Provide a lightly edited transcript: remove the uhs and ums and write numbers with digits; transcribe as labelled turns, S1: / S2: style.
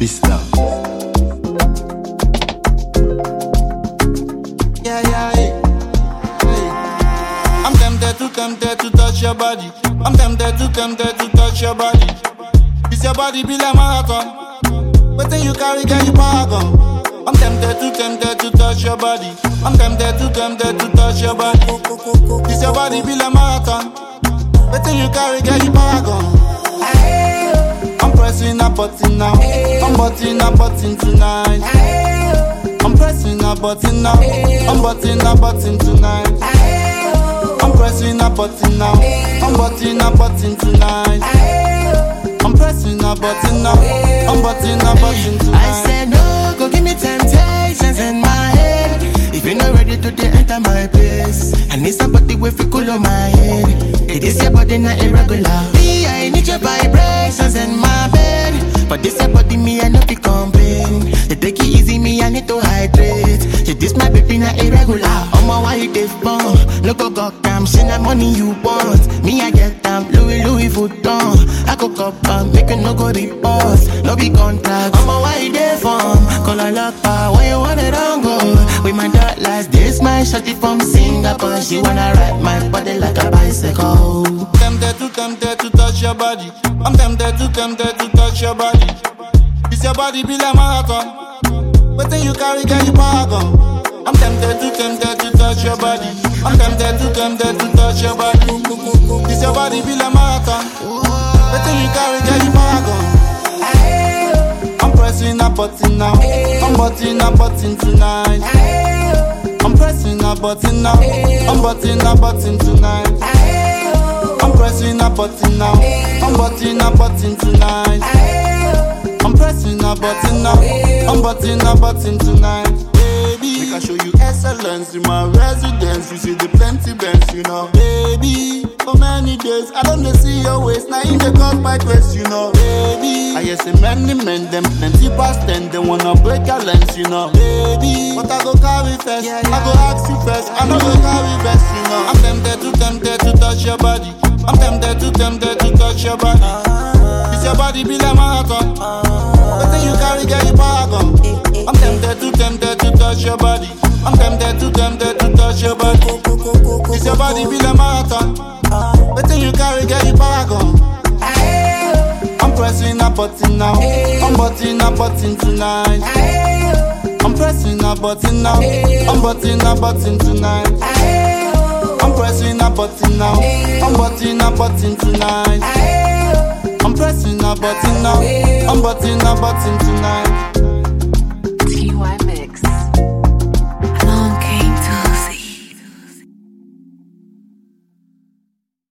S1: Vista.
S2: Yeah, yeah, hey. Hey. I'm tempted to touch your body. I'm tempted to touch your body. This your body be like marathon. But then you carry, get you power gun. I'm tempted to touch your body. I'm tempted to touch your body. This your body be like marathon. But then you carry, get you power gun. I'm pressing a button now. I'm button a button tonight. I'm pressing a button now. I'm button a button tonight. I'm pressing a button now. I'm button a button tonight. I'm pressing a button now. I'm button a button tonight.
S3: I said no, go give me temptations in my head. If you're not ready to enter my place, I need somebody with a cool on my head. It is your body not irregular. Me, I need your vibrations in my bed. But this your body, me, I know fi complain. You take it easy, me, I need to hydrate. You this my baby not irregular. I'm a white they bomb. Look go cam, send that money you want. Me, I get them Louis Vuitton. I cook up and make it no go report. No be contract. I'm a white they form. Call a lock power when you want it on go. With my dark lights, this my shorty from Singapore. She wanna ride my body like a bicycle.
S2: Tempted to touch your body. I'm tempted to touch your body. This your body be like marathon. But then you carry, get you power gun. I'm tempted to touch your body. I'm tempted to touch your body. This your body be like marathon. But then you carry, get you power gun. I'm pressing a button now. I'm button a button tonight. I'm pressing a button now. I'm button a button tonight. I'm pressing a button now. I'm button a button tonight. I'm pressing a button now. I'm button a button tonight. Baby, make I show you excellence in my residence. You see the plenty bands, you know. Baby, for many days I don't see your waist. Now in the cause my quest, you know. Baby, I hear say many men them plenty past then they wanna break your lens, you know. Baby, but I go carry first. I go ask you first. I know go carry best, you know. I'm tempted to touch your body. I'm tempted to touch your body. This your body be like marathon. But then you carry, get you power gun. I'm tempted to touch your body. I'm tempted to touch your body. This your body be like marathon. But then you carry, get you power gun. I'm pressing a button now. I'm button a button tonight. I'm pressing a button now. I'm button a button tonight. I'm pressing a button now. I'm button a button tonight. I'm pressing a button now. I'm button a button tonight.